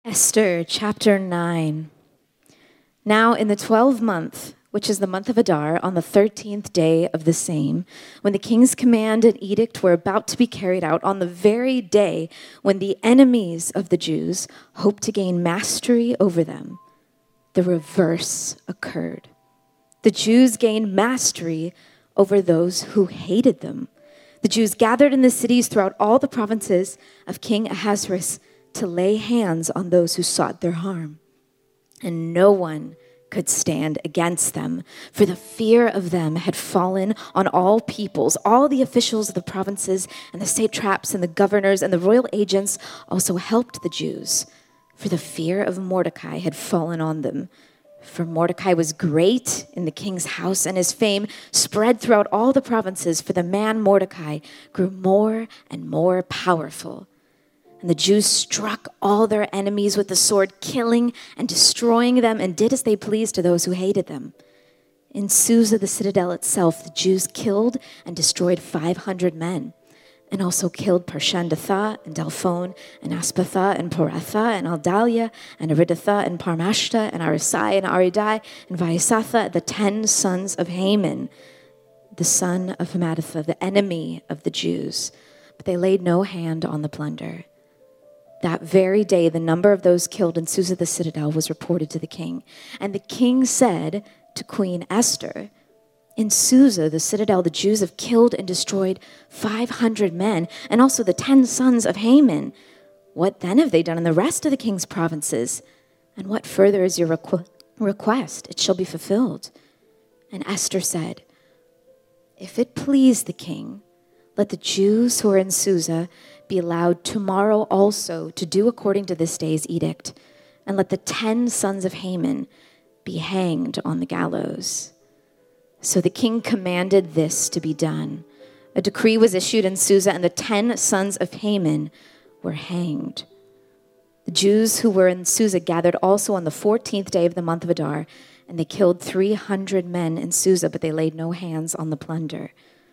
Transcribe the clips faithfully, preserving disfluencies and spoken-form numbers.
Esther chapter nine. Now in the twelfth month, which is the month of Adar, on the thirteenth day of the same, when the king's command and edict were about to be carried out, on the very day when the enemies of the Jews hoped to gain mastery over them, the reverse occurred. The Jews gained mastery over those who hated them. The Jews gathered in the cities throughout all the provinces of King Ahasuerus to lay hands on those who sought their harm. And no one could stand against them, for the fear of them had fallen on all peoples. All the officials of the provinces and the satraps and the governors and the royal agents also helped the Jews, for the fear of Mordecai had fallen on them. For Mordecai was great in the king's house, and his fame spread throughout all the provinces, for the man Mordecai grew more and more powerful. And the Jews struck all their enemies with the sword, killing and destroying them, and did as they pleased to those who hated them. In Susa, the citadel itself, the Jews killed and destroyed five hundred men, and also killed Parshandatha and Dalphon and Aspatha and Poratha and Aldalia and Aridatha and Parmashta and Arisai and Aridai and Vaisatha, the ten sons of Haman, the son of Hammedatha, the enemy of the Jews. But they laid no hand on the plunder. That very day, the number of those killed in Susa the citadel was reported to the king. And the king said to Queen Esther, "In Susa the citadel, the Jews have killed and destroyed five hundred men, and also the ten sons of Haman. What then have they done in the rest of the king's provinces? And what further is your requ- request? It shall be fulfilled." And Esther said, "If it please the king, let the Jews who are in Susa be allowed tomorrow also to do according to this day's edict, and let the ten sons of Haman be hanged on the gallows." So the king commanded this to be done. A decree was issued in Susa, and the ten sons of Haman were hanged. The Jews who were in Susa gathered also on the fourteenth day of the month of Adar, and they killed three hundred men in Susa, but they laid no hands on the plunder.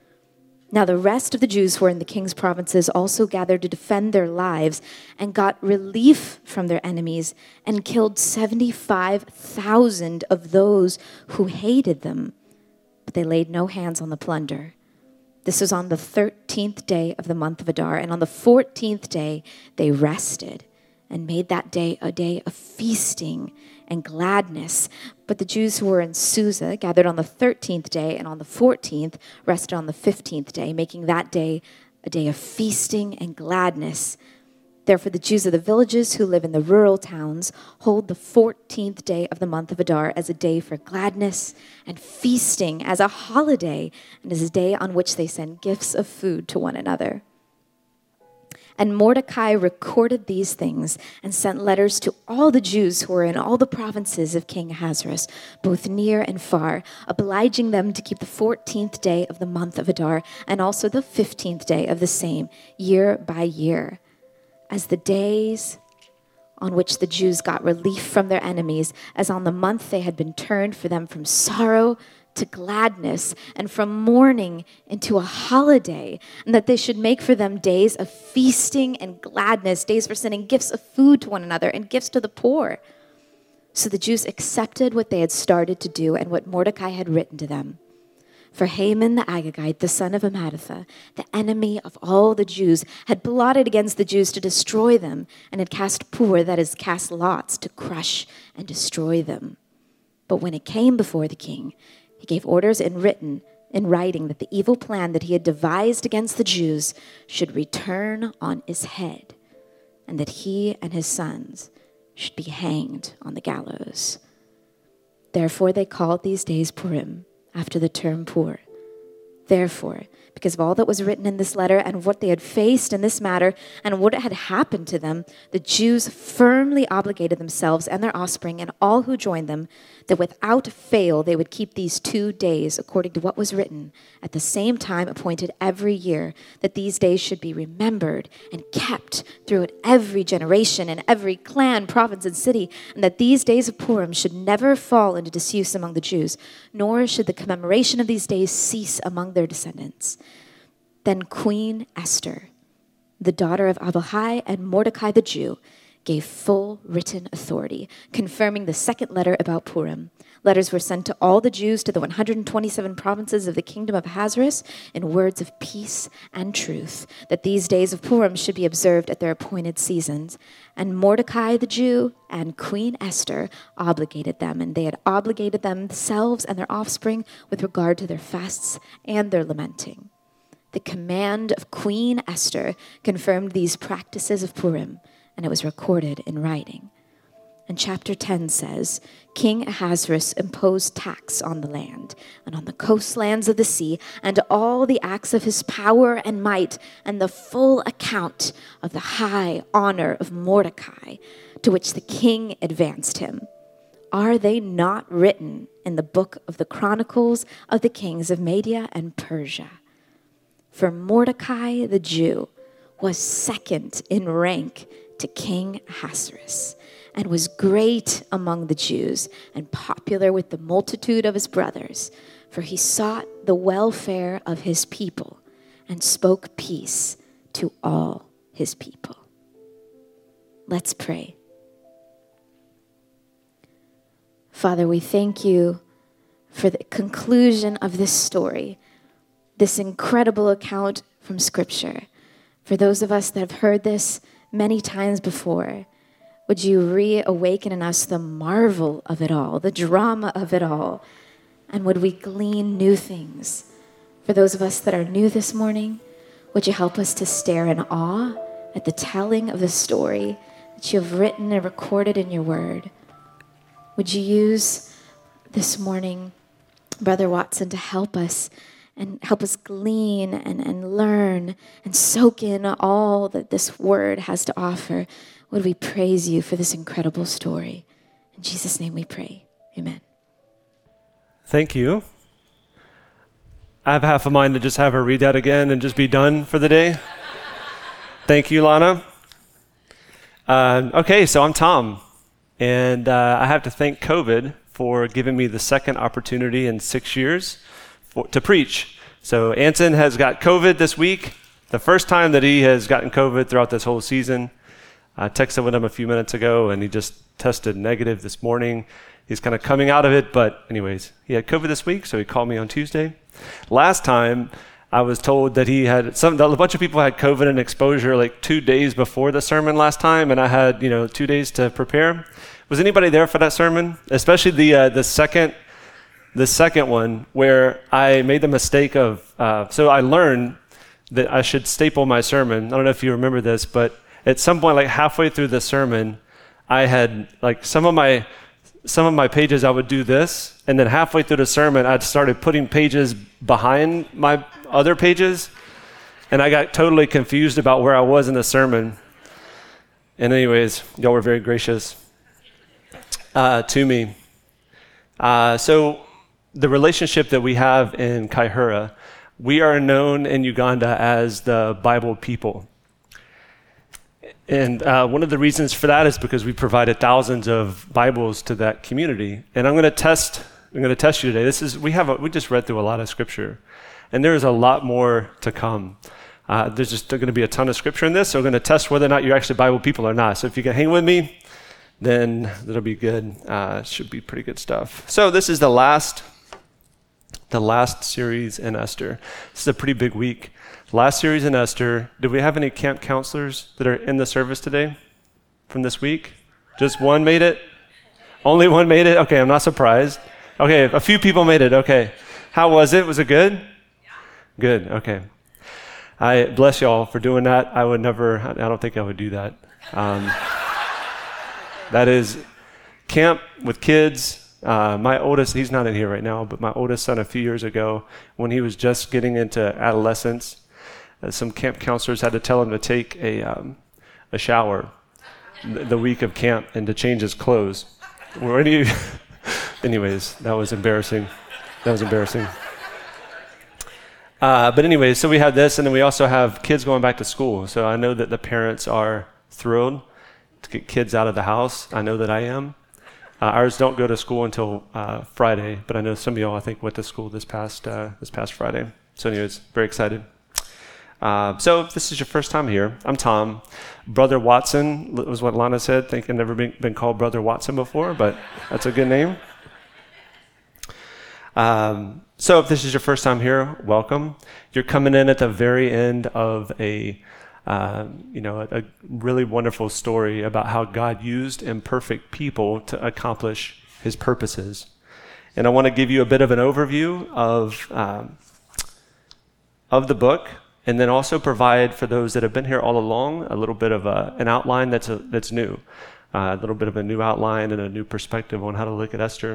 Now the rest of the Jews who were in the king's provinces also gathered to defend their lives and got relief from their enemies and killed seventy-five thousand of those who hated them. But they laid no hands on the plunder. This was on the thirteenth day of the month of Adar, and on the fourteenth day they rested and made that day a day of feasting and gladness. But the Jews who were in Susa gathered on the thirteenth day, and on the fourteenth rested on the fifteenth day, making that day a day of feasting and gladness. Therefore the Jews of the villages who live in the rural towns hold the fourteenth day of the month of Adar as a day for gladness and feasting, as a holiday, and as a day on which they send gifts of food to one another. And Mordecai recorded these things and sent letters to all the Jews who were in all the provinces of King Ahasuerus, both near and far, obliging them to keep the fourteenth day of the month of Adar and also the fifteenth day of the same, year by year, as the days on which the Jews got relief from their enemies, as on the month they had been turned for them from sorrow to gladness, and from mourning into a holiday, and that they should make for them days of feasting and gladness, days for sending gifts of food to one another and gifts to the poor. So the Jews accepted what they had started to do and what Mordecai had written to them. For Haman the Agagite, the son of Hammedatha, the enemy of all the Jews, had plotted against the Jews to destroy them, and had cast pur, that is, cast lots, to crush and destroy them. But when it came before the king, he gave orders in written, in writing, that the evil plan that he had devised against the Jews should return on his head, and that he and his sons should be hanged on the gallows. Therefore they called these days Purim, after the term Pur. Therefore, because of all that was written in this letter and what they had faced in this matter and what had happened to them, the Jews firmly obligated themselves and their offspring and all who joined them that without fail they would keep these two days according to what was written, at the same time appointed every year, that these days should be remembered and kept throughout every generation and every clan, province, and city, and that these days of Purim should never fall into disuse among the Jews, nor should the commemoration of these days cease among their descendants. Then Queen Esther, the daughter of Abihail and Mordecai the Jew, gave full written authority, confirming the second letter about Purim. Letters were sent to all the Jews to the one hundred twenty-seven provinces of the kingdom of Ahasuerus in words of peace and truth, that these days of Purim should be observed at their appointed seasons. And Mordecai the Jew and Queen Esther obligated them, and they had obligated themselves and their offspring with regard to their fasts and their lamenting. The command of Queen Esther confirmed these practices of Purim, and it was recorded in writing. And chapter ten says, King Ahasuerus imposed tax on the land and on the coastlands of the sea and all the acts of his power and might and the full account of the high honor of Mordecai to which the king advanced him. Are they not written in the book of the Chronicles of the kings of Media and Persia? For Mordecai the Jew was second in rank to King Ahasuerus, and was great among the Jews and popular with the multitude of his brothers, for he sought the welfare of his people and spoke peace to all his people. Let's pray. Father, we thank you for the conclusion of this story, this incredible account from Scripture. For those of us that have heard this many times before, would you reawaken in us the marvel of it all, the drama of it all, and would we glean new things? For those of us that are new this morning, would you help us to stare in awe at the telling of the story that you have written and recorded in your word? Would you use this morning, Brother Watson, to help us and help us glean and, and learn and soak in all that this word has to offer? Would we praise you for this incredible story? In Jesus' name we pray. Amen. Thank you. I have half a mind to just have her read that again and just be done for the day. Thank you, Lana. Uh, okay, so I'm Tom, and uh, I have to thank COVID for giving me the second opportunity in six years for, to preach. So Anson has got COVID this week, the first time that he has gotten COVID throughout this whole season. I texted with him a few minutes ago, and he just tested negative this morning. He's kind of coming out of it, but anyways, he had COVID this week, so he called me on Tuesday. Last time, I was told that he had some. A bunch of people had COVID and exposure like two days before the sermon last time, and I had you know two days to prepare. Was anybody there for that sermon? Especially the uh, the second the second one where I made the mistake of. Uh, so I learned that I should staple my sermon. I don't know if you remember this, but at some point, like halfway through the sermon, I had like some of my some of my pages I would do this, and then halfway through the sermon, I'd started putting pages behind my other pages, and I got totally confused about where I was in the sermon. And anyways, y'all were very gracious uh, to me. Uh, so the relationship that we have in Kaihura, we are known in Uganda as the Bible people. And uh, one of the reasons for that is because we provided thousands of Bibles to that community. And I'm going to test. I'm going to test you today. This is we have. A, we just read through a lot of scripture, and there is a lot more to come. Uh, there's just going to be a ton of scripture in this. So we're going to test whether or not you're actually Bible people or not. So if you can hang with me, then that'll be good. Uh, should be pretty good stuff. So this is the last, the last series in Esther. This is a pretty big week. Last series in Esther. Did we have any camp counselors that are in the service today from this week? Just one made it? Only one made it? Okay, I'm not surprised. Okay, a few people made it. Okay. How was it? Was it good? Yeah. Good, okay. I bless y'all for doing that. I would never, I don't think I would do that. Um, that is camp with kids. Uh, my oldest, he's not in here right now, but my oldest son a few years ago, when he was just getting into adolescence, Uh, some camp counselors had to tell him to take a um, a shower th- the week of camp and to change his clothes. Were any, anyways, that was embarrassing. That was embarrassing. Uh, but anyways, so we have this, and then we also have kids going back to school. So I know that the parents are thrilled to get kids out of the house. I know that I am. Uh, ours don't go to school until uh, Friday, but I know some of y'all, I think, went to school this past uh, this past Friday. So anyways, very excited. Uh, so if this is your first time here, I'm Tom. Brother Watson was what Lana said. Think I've never been, been called Brother Watson before, but that's a good name. Um, so if this is your first time here, welcome. You're coming in at the very end of a, uh, you know, a, a really wonderful story about how God used imperfect people to accomplish his purposes. And I want to give you a bit of an overview of, um, of the book, and then also provide for those that have been here all along a little bit of a, an outline that's a, that's new, uh, a little bit of a new outline and a new perspective on how to look at Esther.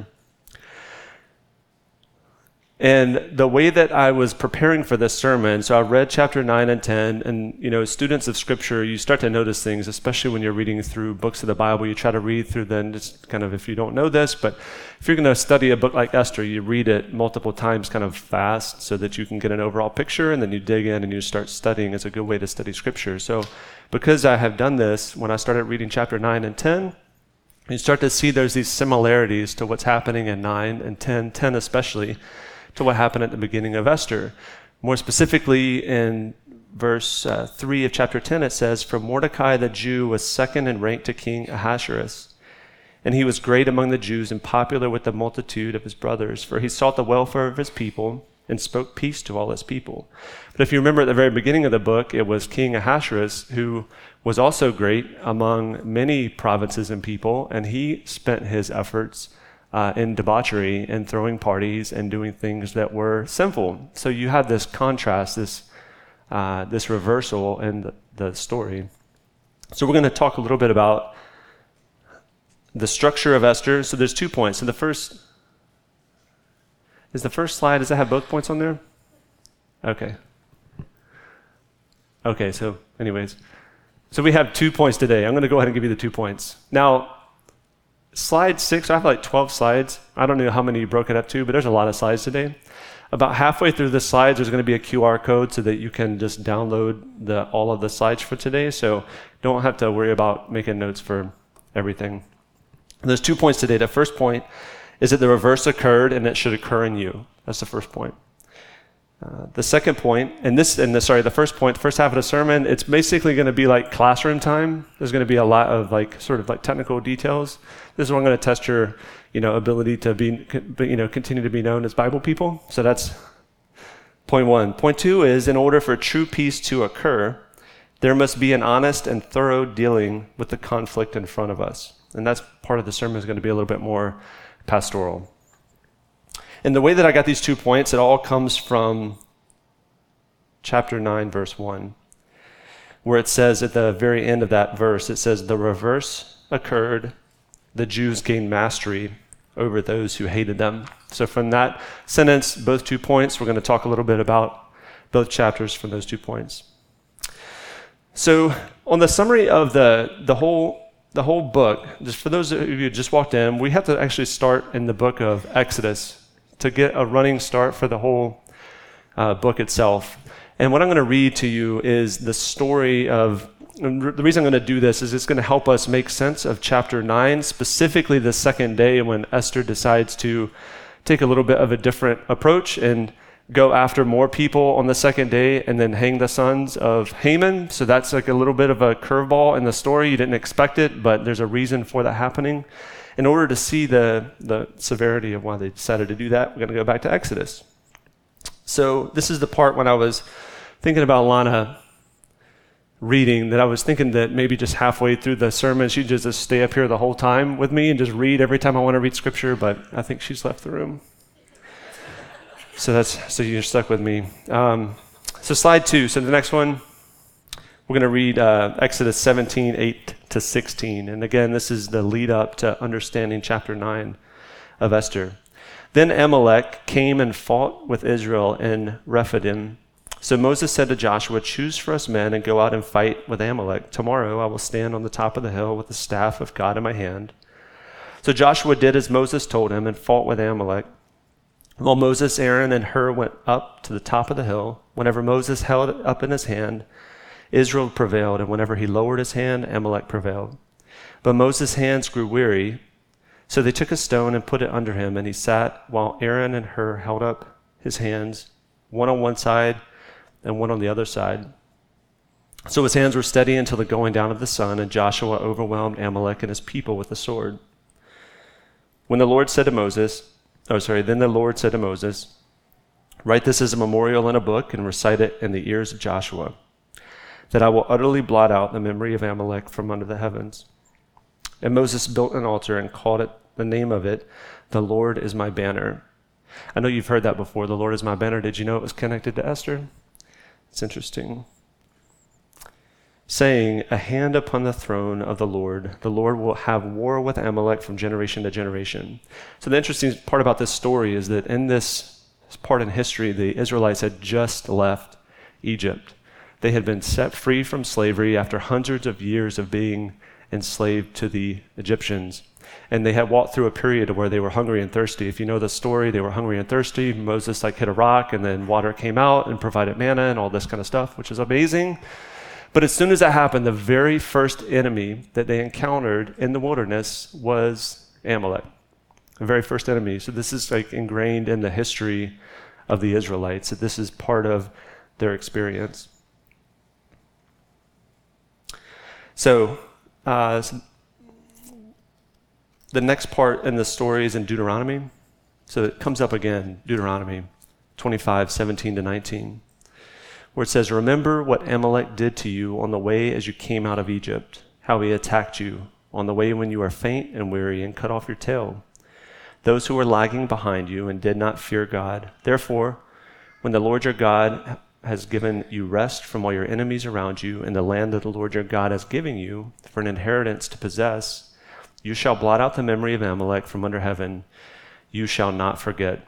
And the way that I was preparing for this sermon, so I read chapter nine and ten, and you know, students of Scripture, you start to notice things, especially when you're reading through books of the Bible. You try to read through them, just kind of, if you don't know this, but if you're going to study a book like Esther, you read it multiple times kind of fast so that you can get an overall picture, and then you dig in and you start studying. It's a good way to study Scripture. So because I have done this, when I started reading chapter nine and ten, you start to see there's these similarities to what's happening in nine and ten, ten especially, to what happened at the beginning of Esther. More specifically, in verse uh, three of chapter ten, it says, "For Mordecai the Jew was second in rank to King Ahasuerus, and he was great among the Jews and popular with the multitude of his brothers, for he sought the welfare of his people and spoke peace to all his people." But if you remember at the very beginning of the book, it was King Ahasuerus who was also great among many provinces and people, and he spent his efforts Uh, in debauchery and throwing parties and doing things that were sinful. So you have this contrast, this uh, this reversal in the, the story. So we're going to talk a little bit about the structure of Esther. So there's two points. So the first, is the first slide, does that have both points on there? Okay. Okay, so anyways. So we have two points today. I'm going to go ahead and give you the two points. Now, slide six, I have like twelve slides. I don't know how many you broke it up to, but there's a lot of slides today. About halfway through the slides, there's going to be a Q R code so that you can just download the, all of the slides for today. So don't have to worry about making notes for everything. And there's two points today. The first point is that the reverse occurred and it should occur in you. That's the first point. Uh, the second point, and this, and the, sorry, the first point, the first half of the sermon, it's basically going to be like classroom time. There's going to be a lot of like sort of like technical details. This is where I'm going to test your, you know, ability to be, you know, continue to be known as Bible people. So that's point one. Point two is, in order for true peace to occur, there must be an honest and thorough dealing with the conflict in front of us. And that's part of the sermon is going to be a little bit more pastoral. And the way that I got these two points, it all comes from chapter nine, verse one, where it says at the very end of that verse, it says, "The reverse occurred, the Jews gained mastery over those who hated them." So from that sentence, both two points, we're going to talk a little bit about both chapters from those two points. So on the summary of the, the whole the whole book, just for those of you who just walked in, we have to actually start in the book of Exodus to get a running start for the whole uh, book itself. And what I'm going to read to you is the story of, and the reason I'm going to do this is it's going to help us make sense of chapter nine, specifically the second day when Esther decides to take a little bit of a different approach and go after more people on the second day and then hang the sons of Haman. So that's like a little bit of a curveball in the story. You didn't expect it, but there's a reason for that happening. In order to see the, the severity of why they decided to do that, we're going to go back to Exodus. So this is the part when I was thinking about Lana reading, that I was thinking that maybe just halfway through the sermon, she'd just stay up here the whole time with me and just read every time I want to read scripture, but I think she's left the room. So that's so you're stuck with me. Um, so slide two. So the next one, we're going to read uh, Exodus seventeen, eight to sixteen. And again, this is the lead up to understanding chapter nine of Esther. "Then Amalek came and fought with Israel in Rephidim. So Moses said to Joshua, 'Choose for us men and go out and fight with Amalek. Tomorrow I will stand on the top of the hill with the staff of God in my hand.' So Joshua did as Moses told him and fought with Amalek. While Moses, Aaron, and Hur went up to the top of the hill, whenever Moses held it up in his hand, Israel prevailed, and whenever he lowered his hand, Amalek prevailed. But Moses' hands grew weary, so they took a stone and put it under him, and he sat while Aaron and Hur held up his hands, one on one side and one on the other side. So his hands were steady until the going down of the sun, and Joshua overwhelmed Amalek and his people with the sword. When the Lord said to Moses, oh, sorry, then the Lord said to Moses, write this as a memorial in a book and recite it in the ears of Joshua, that I will utterly blot out the memory of Amalek from under the heavens. And Moses built an altar and called it the name of it, the Lord is my banner. I know you've heard that before, the Lord is my banner. Did you know it was connected to Esther? It's interesting. Saying, a hand upon the throne of the Lord, the Lord will have war with Amalek from generation to generation. So the interesting part about this story is that in this part in history, the Israelites had just left Egypt. They had been set free from slavery after hundreds of years of being enslaved to the Egyptians. And they had walked through a period where they were hungry and thirsty. If you know the story, they were hungry and thirsty. Moses like hit a rock and then water came out and provided manna and all this kind of stuff, which is amazing. But as soon as that happened, the very first enemy that they encountered in the wilderness was Amalek, the very first enemy. So this is like ingrained in the history of the Israelites, that this is part of their experience. So, uh, the next part in the story is in Deuteronomy. So it comes up again, Deuteronomy twenty-five, seventeen to nineteen, where it says, remember what Amalek did to you on the way as you came out of Egypt, how he attacked you on the way when you were faint and weary and cut off your tail. Those who were lagging behind you and did not fear God. Therefore, when the Lord your God has given you rest from all your enemies around you in the land that the Lord your God has given you for an inheritance to possess, you shall blot out the memory of Amalek from under heaven. You shall not forget.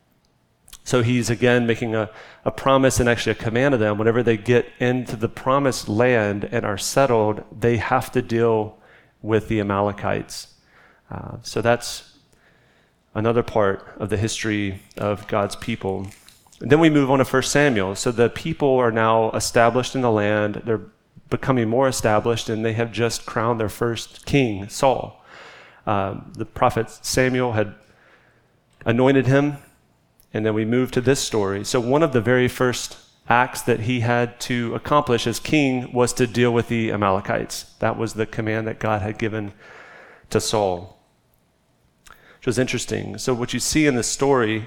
So he's again making a, a promise and actually a command to them. Whenever they get into the promised land and are settled, they have to deal with the Amalekites. Uh, so that's another part of the history of God's people. And then we move on to First Samuel. So the people are now established in the land. They're becoming more established, and they have just crowned their first king, Saul. Um, the prophet Samuel had anointed him, and then we move to this story. So one of the very first acts that he had to accomplish as king was to deal with the Amalekites. That was the command that God had given to Saul, which was interesting. So what you see in the story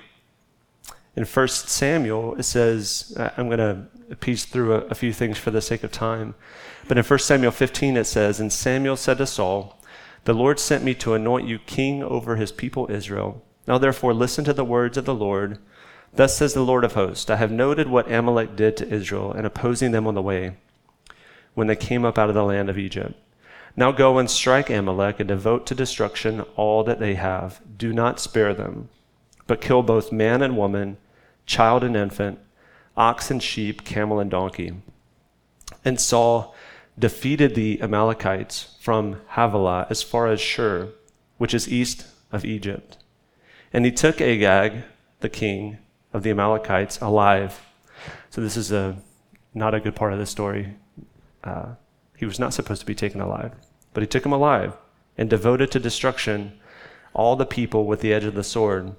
in First Samuel, it says, I'm going to piece through a, a few things for the sake of time, but in First Samuel fifteen it says, and Samuel said to Saul, the Lord sent me to anoint you king over his people Israel. Now therefore listen to the words of the Lord. Thus says the Lord of hosts, I have noted what Amalek did to Israel in opposing them on the way when they came up out of the land of Egypt. Now go and strike Amalek and devote to destruction all that they have. Do not spare them, but kill both man and woman, child and infant, ox and sheep, camel and donkey. And Saul defeated the Amalekites from Havilah as far as Shur, which is east of Egypt. And he took Agag, the king of the Amalekites, alive. So this is a not a good part of the story. Uh, he was not supposed to be taken alive, but he took him alive and devoted to destruction all the people with the edge of the sword.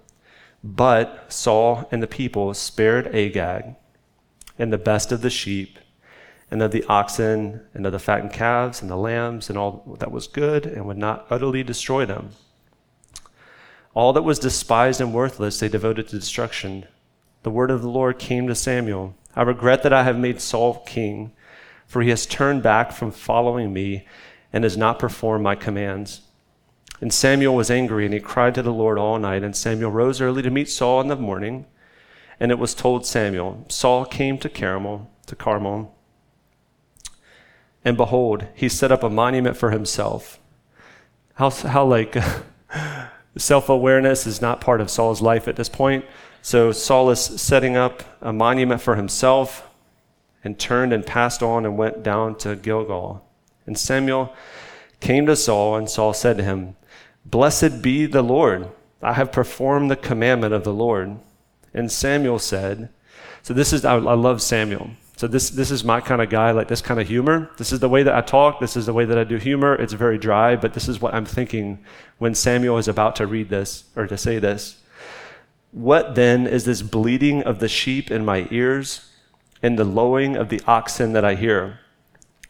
But Saul and the people spared Agag and the best of the sheep and of the oxen and of the fattened calves and the lambs and all that was good, and would not utterly destroy them. All that was despised and worthless they devoted to destruction. The word of the Lord came to Samuel. I regret that I have made Saul king, for he has turned back from following me and has not performed my commands. And Samuel was angry, and he cried to the Lord all night. And Samuel rose early to meet Saul in the morning. And it was told Samuel, Saul came to Carmel, to Carmel, and behold, he set up a monument for himself. How, how like self-awareness is not part of Saul's life at this point. So Saul is setting up a monument for himself, and turned and passed on and went down to Gilgal. And Samuel came to Saul, and Saul said to him, Blessed be the Lord. I have performed the commandment of the Lord. And Samuel said, so this is, I, I love Samuel. So this, this is my kind of guy, like this kind of humor. This is the way that I talk. This is the way that I do humor. It's very dry, but this is what I'm thinking when Samuel is about to read this or to say this. What then is this bleating of the sheep in my ears and the lowing of the oxen that I hear?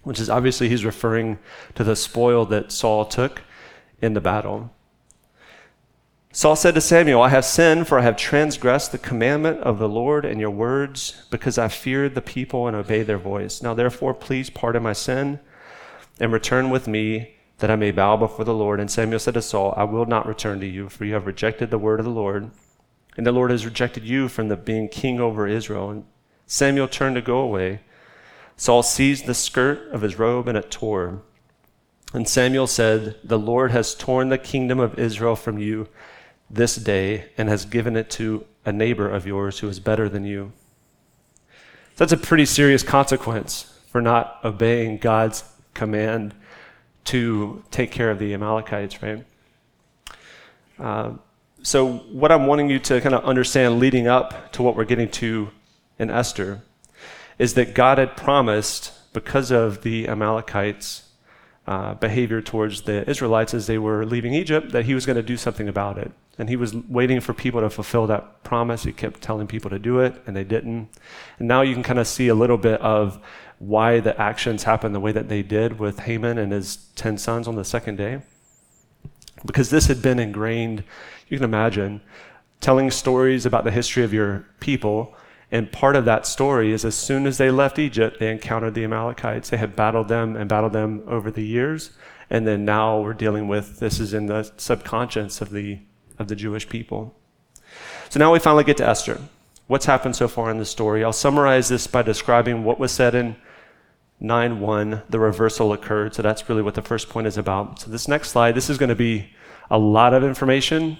which is obviously he's referring to the spoil that Saul took in the battle. Saul said to Samuel, I have sinned, for I have transgressed the commandment of the Lord and your words, because I feared the people and obeyed their voice. Now therefore, please pardon my sin and return with me, that I may bow before the Lord. And Samuel said to Saul, I will not return to you, for you have rejected the word of the Lord, and the Lord has rejected you from the being king over Israel. And Samuel turned to go away. Saul seized the skirt of his robe, and it tore. And Samuel said, the Lord has torn the kingdom of Israel from you this day, and has given it to a neighbor of yours who is better than you. So that's a pretty serious consequence for not obeying God's command to take care of the Amalekites, right? Uh, so what I'm wanting you to kind of understand leading up to what we're getting to in Esther is that God had promised, because of the Amalekites' uh, behavior towards the Israelites as they were leaving Egypt, that he was going to do something about it. And he was waiting for people to fulfill that promise. He kept telling people to do it, and they didn't. And now you can kind of see a little bit of why the actions happened the way that they did with Haman and his ten sons on the second day. Because this had been ingrained, you can imagine, telling stories about the history of your people. And part of that story is as soon as they left Egypt, they encountered the Amalekites. They had battled them and battled them over the years. And then now we're dealing with, this is in the subconscious of the of the Jewish people. So now we finally get to Esther. What's happened so far in the story? I'll summarize this by describing what was said in nine one. The reversal occurred. So that's really what the first point is about. So this next slide, this is going to be a lot of information.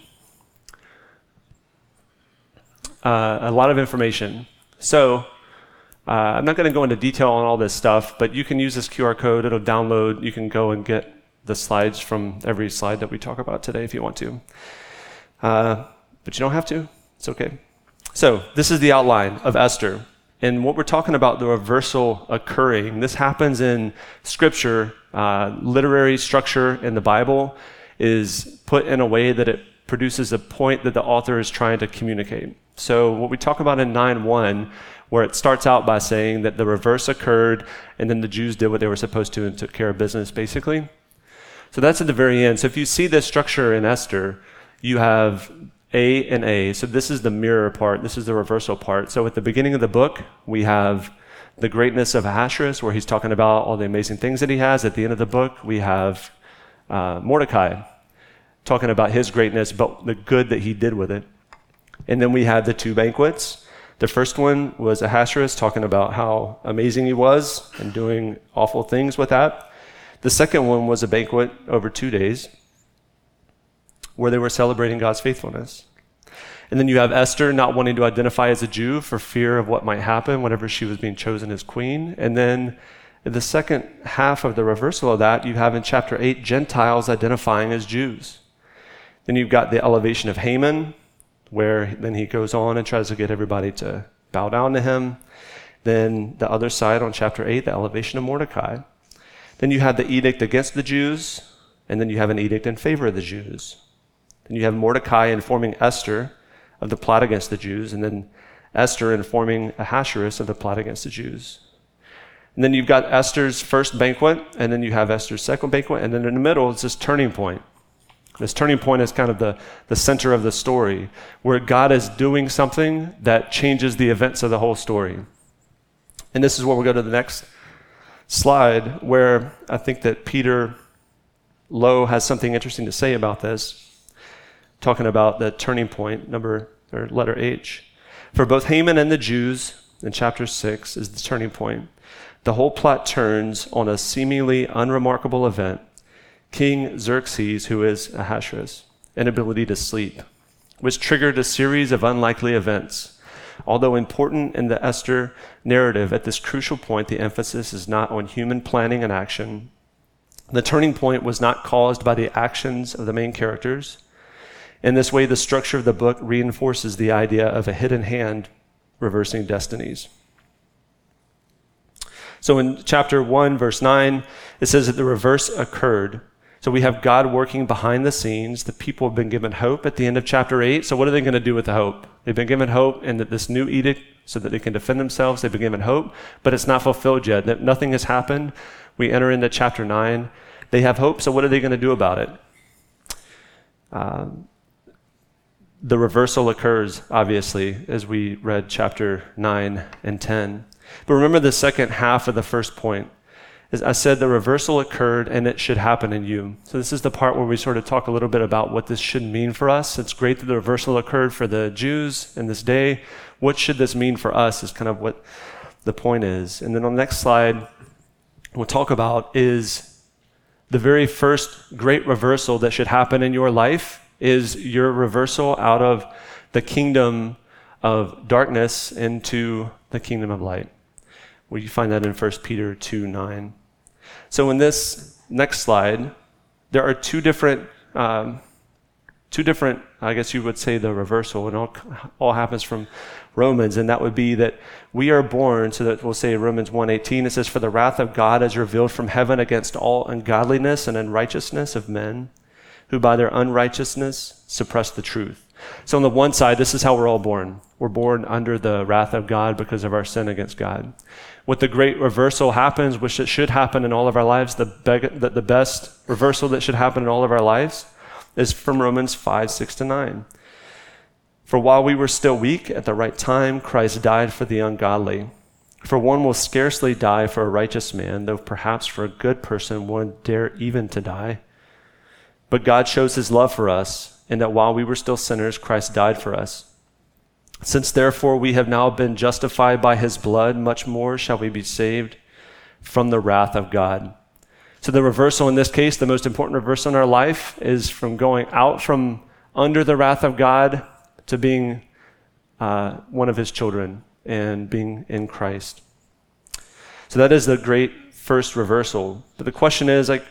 Uh, a lot of information. So uh, I'm not going to go into detail on all this stuff, but you can use this Q R code. It'll download. You can go and get the slides from every slide that we talk about today if you want to. Uh, but you don't have to. It's okay. So this is the outline of Esther. And what we're talking about, the reversal occurring, this happens in Scripture. Uh, literary structure in the Bible is put in a way that it produces a point that the author is trying to communicate. So what we talk about in nine one, where it starts out by saying that the reverse occurred, and then the Jews did what they were supposed to and took care of business, basically. So that's at the very end. So if you see this structure in Esther, you have A and A. So this is the mirror part. This is the reversal part. So at the beginning of the book, we have the greatness of Ahasuerus, where he's talking about all the amazing things that he has. At the end of the book, we have uh, Mordecai talking about his greatness, but the good that he did with it. And then we have the two banquets. The first one was Ahasuerus talking about how amazing he was and doing awful things with that. The second one was a banquet over two days where they were celebrating God's faithfulness. And then you have Esther not wanting to identify as a Jew for fear of what might happen whenever she was being chosen as queen. And then the second half of the reversal of that, you have in chapter eight, Gentiles identifying as Jews. Then you've got the elevation of Haman, where then he goes on and tries to get everybody to bow down to him. Then the other side on chapter eight, the elevation of Mordecai. Then you have the edict against the Jews, and then you have an edict in favor of the Jews. Then you have Mordecai informing Esther of the plot against the Jews, and then Esther informing Ahasuerus of the plot against the Jews. And then you've got Esther's first banquet, and then you have Esther's second banquet, and then in the middle is this turning point. This turning point is kind of the, the center of the story, where God is doing something that changes the events of the whole story. And this is where we'll go to the next slide, where I think that Peter Lowe has something interesting to say about this, talking about the turning point, number or letter H. For both Haman and the Jews, in chapter six, is the turning point. The whole plot turns on a seemingly unremarkable event, King Xerxes, who is Ahasuerus' inability to sleep, which triggered a series of unlikely events. Although important in the Esther narrative, at this crucial point, the emphasis is not on human planning and action. The turning point was not caused by the actions of the main characters. In this way, the structure of the book reinforces the idea of a hidden hand reversing destinies. So in chapter one, verse nine, it says that the reverse occurred. So we have God working behind the scenes. The people have been given hope at the end of chapter eight. So what are they going to do with the hope? They've been given hope in that this new edict so that they can defend themselves. They've been given hope, but it's not fulfilled yet. That nothing has happened we enter into chapter nine. They have hope, so what are they going to do about it? Um, the reversal occurs, obviously, as we read chapter nine and ten. But remember the second half of the first point. As I said, the reversal occurred and it should happen in you. So this is the part where we sort of talk a little bit about what this should mean for us. It's great that the reversal occurred for the Jews in this day. What should this mean for us is kind of what the point is. And then on the next slide, we'll talk about is the very first great reversal that should happen in your life is your reversal out of the kingdom of darkness into the kingdom of light. Well, you find that in First Peter two nine. So in this next slide, there are two different, um, two different, I guess you would say the reversal, and all, all happens from Romans, and that would be that we are born, so that we'll say Romans one eighteen, it says, "For the wrath of God is revealed from heaven against all ungodliness and unrighteousness of men, who by their unrighteousness suppress the truth." So on the one side, this is how we're all born. We're born under the wrath of God because of our sin against God. What the great reversal happens, which it should happen in all of our lives, the, be- the, the best reversal that should happen in all of our lives is from Romans five, six to nine. "For while we were still weak, at the right time, Christ died for the ungodly. For one will scarcely die for a righteous man, though perhaps for a good person one dare even to die. But God shows his love for us, in that while we were still sinners, Christ died for us. Since therefore we have now been justified by his blood, much more shall we be saved from the wrath of God." So the reversal in this case, the most important reversal in our life, is from going out from under the wrath of God to being uh, one of his children and being in Christ. So that is the great first reversal. But the question is, like,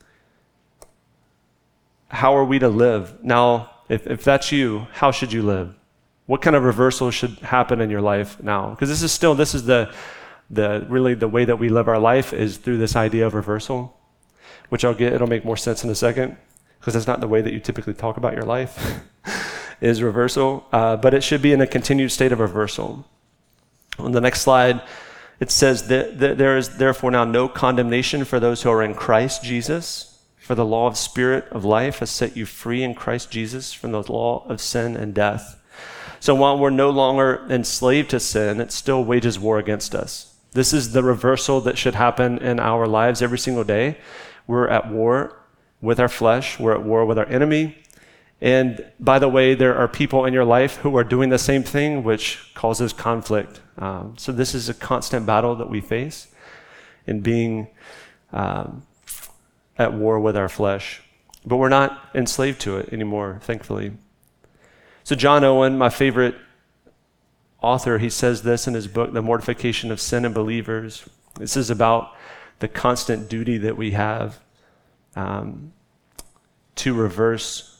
how are we to live? Now, if, if that's you, how should you live? What kind of reversal should happen in your life now? Because this is still, this is the, the really the way that we live our life is through this idea of reversal, which I'll get, it'll make more sense in a second, because that's not the way that you typically talk about your life, is reversal. Uh, but it should be in a continued state of reversal. On the next slide, it says that, that there is therefore now no condemnation for those who are in Christ Jesus. For the law of spirit of life has set you free in Christ Jesus from the law of sin and death. So while we're no longer enslaved to sin, it still wages war against us. This is the reversal that should happen in our lives every single day. We're at war with our flesh. We're at war with our enemy. And by the way, there are people in your life who are doing the same thing, which causes conflict. Um, so this is a constant battle that we face in being um, at war with our flesh. But we're not enslaved to it anymore, thankfully. So John Owen, my favorite author, he says this in his book, The Mortification of Sin in Believers. This is about the constant duty that we have um, to reverse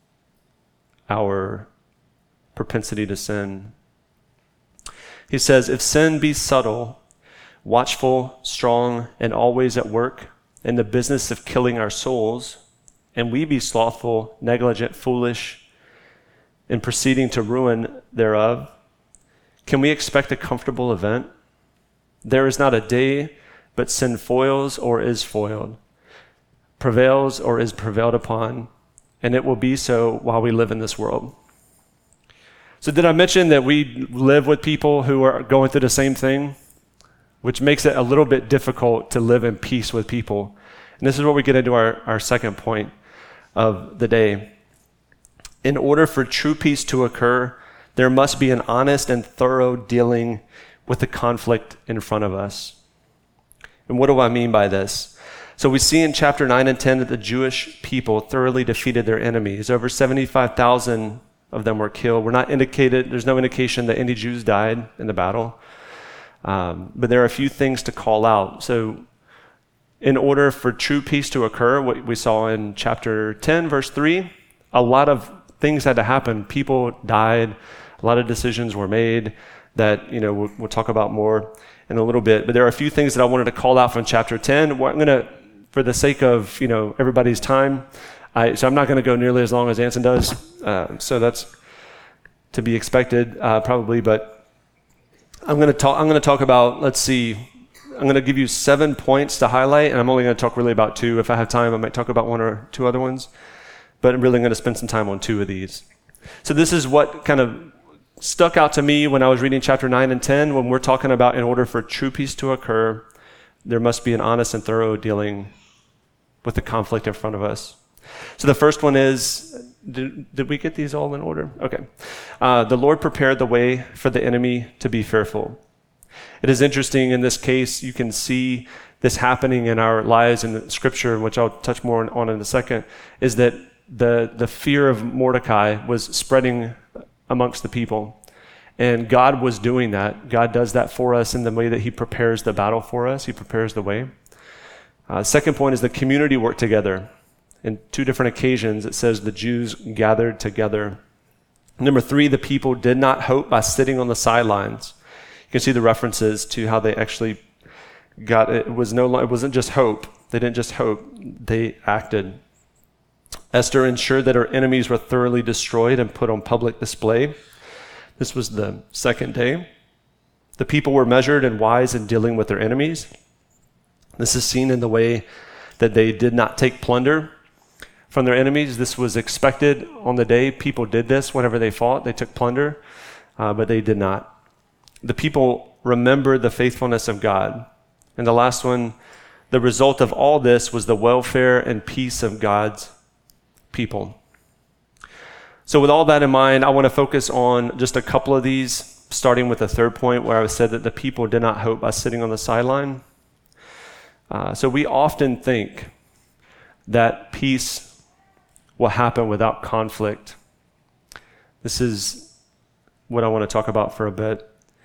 our propensity to sin. He says, "If sin be subtle, watchful, strong, and always at work in the business of killing our souls, and we be slothful, negligent, foolish, in proceeding to ruin thereof, can we expect a comfortable event? There is not a day but sin foils or is foiled, prevails or is prevailed upon, and it will be so while we live in this world." So did I mention that we live with people who are going through the same thing, which makes it a little bit difficult to live in peace with people? And this is where we get into our, our second point of the day. In order for true peace to occur, there must be an honest and thorough dealing with the conflict in front of us. And what do I mean by this? So we see in chapter nine and ten that the Jewish people thoroughly defeated their enemies. Over seventy-five thousand of them were killed. We're not indicated, there's no indication that any Jews died in the battle. Um, but there are a few things to call out. So in order for true peace to occur, what we saw in chapter ten, verse three, a lot of things had to happen. People died. A lot of decisions were made that, you know, we'll, we'll talk about more in a little bit. But there are a few things that I wanted to call out from chapter ten. I'm going to, for the sake of, you know, everybody's time, I, so I'm not going to go nearly as long as Anson does. Uh, so that's to be expected, uh, probably. But I'm going to talk. I'm going to talk about. Let's see. I'm going to give you seven points to highlight, and I'm only going to talk really about two. If I have time, I might talk about one or two other ones, but I'm really going to spend some time on two of these. So this is what kind of stuck out to me when I was reading chapter nine and ten, when we're talking about in order for true peace to occur, there must be an honest and thorough dealing with the conflict in front of us. So the first one is, did, did we get these all in order? Okay. Uh, the Lord prepared the way for the enemy to be fearful. It is interesting in this case, you can see this happening in our lives in the scripture, which I'll touch more on in a second, is that the, the fear of Mordecai was spreading amongst the people. And God was doing that. God does that for us in the way that he prepares the battle for us. He prepares the way. Uh, second point is the community worked together. In two different occasions, it says the Jews gathered together. Number three, the people did not hope by sitting on the sidelines. You can see the references to how they actually got it. It was no, it wasn't just hope. They didn't just hope. They acted. Esther ensured that her enemies were thoroughly destroyed and put on public display. This was the second day. The people were measured and wise in dealing with their enemies. This is seen in the way that they did not take plunder from their enemies. This was expected on the day. People did this whenever they fought. They took plunder, uh, but they did not. The people remembered the faithfulness of God. And the last one, the result of all this was the welfare and peace of God's people. So with all that in mind, I want to focus on just a couple of these, starting with the third point where I said that the people did not hope by sitting on the sideline. Uh, so we often think that peace will happen without conflict. This is what I want to talk about for a bit.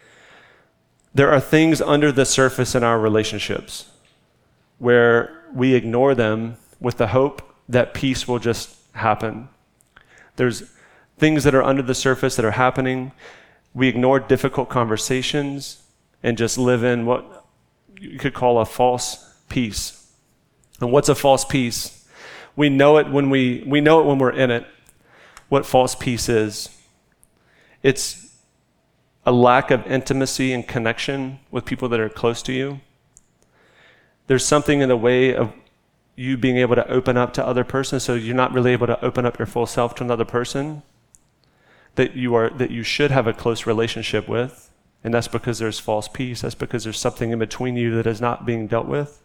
There are things under the surface in our relationships where we ignore them with the hope that peace will just happen. There's things that are under the surface that are happening. We ignore difficult conversations and just live in what you could call a false peace. And what's a false peace? We know it when we we know it when we're in it, what false peace is. It's a lack of intimacy and connection with people that are close to you. There's something in the way of you being able to open up to other persons, so you're not really able to open up your full self to another person that you are that you should have a close relationship with. And that's because there's false peace. That's because there's something in between you that is not being dealt with.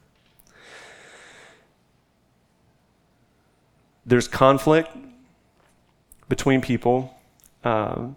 There's conflict between people. Um,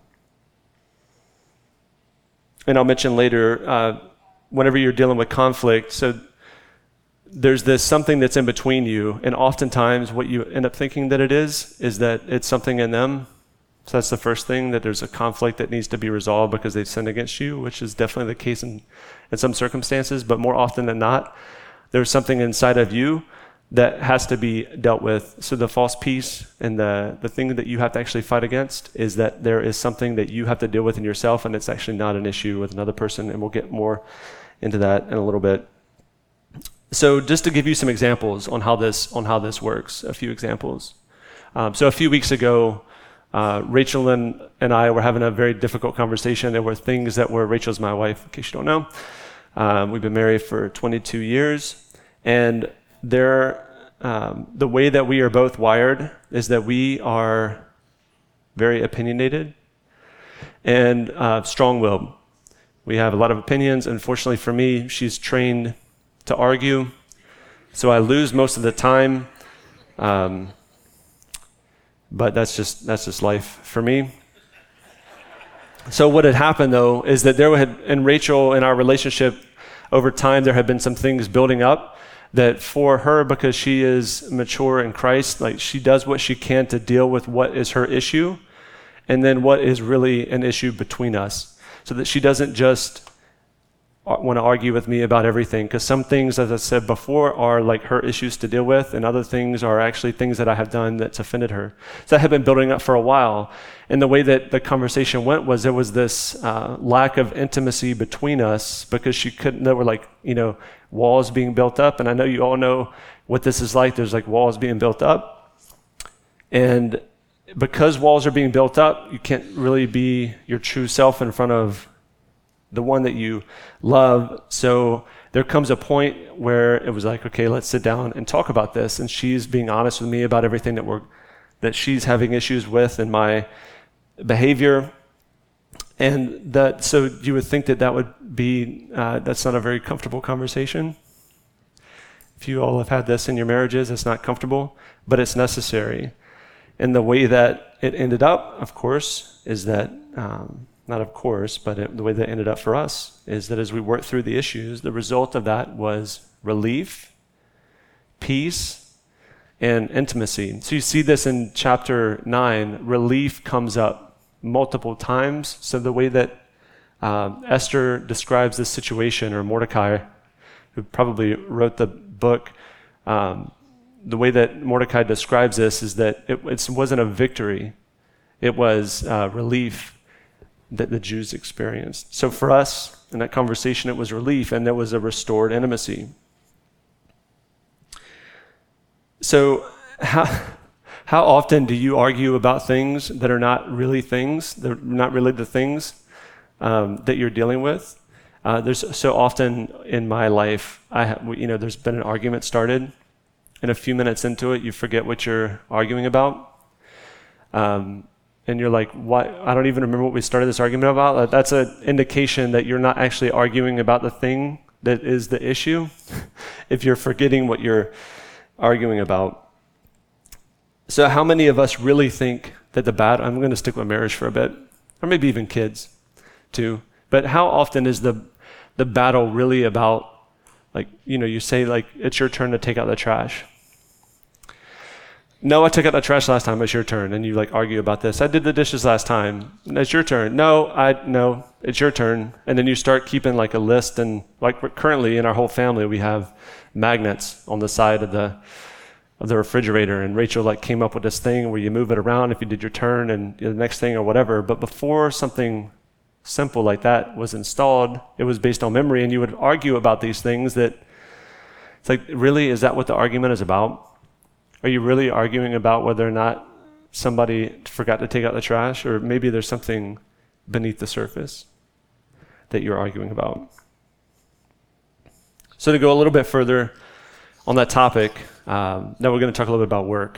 and I'll mention later, uh, whenever you're dealing with conflict, so there's this something that's in between you. And oftentimes what you end up thinking that it is, is that it's something in them. So that's the first thing, that there's a conflict that needs to be resolved because they've sinned against you, which is definitely the case in, in some circumstances. But more often than not, there's something inside of you that has to be dealt with. So the false peace and the, the thing that you have to actually fight against is that there is something that you have to deal with in yourself, and it's actually not an issue with another person. And we'll get more into that in a little bit. So just to give you some examples on how this on how this works, a few examples. Um, so a few weeks ago, uh, Rachel and, and I were having a very difficult conversation. There were things that were, Rachel's my wife, in case you don't know. Um, we've been married for twenty-two years. And there, um, the way that we are both wired is that we are very opinionated and uh, strong-willed. We have a lot of opinions. Unfortunately for me, she's trained to argue, so I lose most of the time. Um, but that's just that's just life for me. So what had happened though is that there had, in Rachel, in our relationship, over time there had been some things building up that for her, because she is mature in Christ, like she does what she can to deal with what is her issue, and then what is really an issue between us, so that she doesn't just want to argue with me about everything, because some things, as I said before, are like her issues to deal with, and other things are actually things that I have done that's offended her. So that had been building up for a while. And the way that the conversation went was there was this uh, lack of intimacy between us, because she couldn't, there were like, you know, walls being built up. And I know you all know what this is like. There's like walls being built up. And because walls are being built up, you can't really be your true self in front of the one that you love. So there comes a point where it was like, okay, let's sit down and talk about this. And she's being honest with me about everything that we're, that she's having issues with in my behavior. And that, so you would think that that would be, uh, that's not a very comfortable conversation. If you all have had this in your marriages, it's not comfortable, but it's necessary. And the way that it ended up, of course, is that, um, not of course, but it, the way that it ended up for us is that as we worked through the issues, the result of that was relief, peace, and intimacy. So you see this in chapter nine, relief comes up multiple times. So the way that um, Esther describes this situation, or Mordecai, who probably wrote the book, um, the way that Mordecai describes this is that it, it wasn't a victory, it was uh, relief that the Jews experienced. So for us, in that conversation, it was relief, and there was a restored intimacy. So how, how often do you argue about things that are not really things, they're not really the things um, that you're dealing with? Uh, there's so often in my life, I ha- you know, there's been an argument started, and a few minutes into it, you forget what you're arguing about. Um, and you're like, "What? I don't even remember what we started this argument about." That's an indication that you're not actually arguing about the thing that is the issue, if you're forgetting what you're arguing about. So how many of us really think that the battle, I'm going to stick with marriage for a bit, or maybe even kids too, but how often is the the battle really about, like, you know, you say, like, it's your turn to take out the trash. No, I took out the trash last time, it's your turn. And you like argue about this. I did the dishes last time, it's your turn. No, I, no, it's your turn. And then you start keeping like a list, and like we're currently in our whole family, we have magnets on the side of the of the refrigerator. And Rachel like came up with this thing where you move it around if you did your turn and the next thing or whatever. But before something simple like that was installed, it was based on memory, and you would argue about these things that, it's like, really, is that what the argument is about? Are you really arguing about whether or not somebody forgot to take out the trash, or maybe there's something beneath the surface that you're arguing about? So to go a little bit further on that topic, um, now we're going to talk a little bit about work.